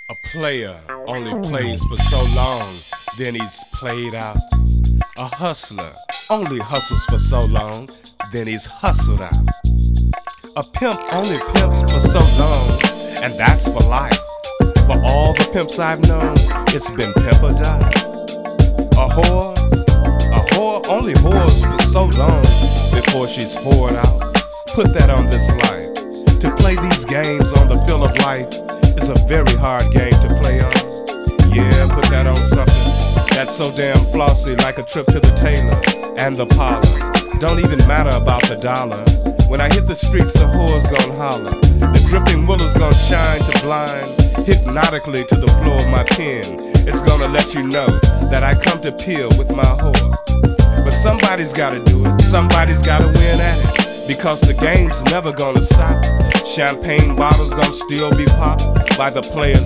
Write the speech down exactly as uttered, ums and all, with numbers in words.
A player only plays for so long, then he's played out. A hustler only hustles for so long, then he's hustled out. A pimp only pimps for so long, and that's for life. For all the pimps I've known, it's been pimp or die. A whore, a whore only whores for so long before she's whored out. Put that on this life. To play these games on the field of life is a very hard game to play on. Yeah, put that on something that's so damn flossy, like a trip to the tailor and the parlor. Don't even matter about the dollar. When I hit the streets, the whore's gon' holler. The dripping willer's gon' shine to blind hypnotically to the floor of my pen. It's gonna let you know that I come to peel with my whore. But somebody's gotta do it, somebody's gotta win at it, because the game's never gonna stop. Champagne bottles gonna still be popped by the players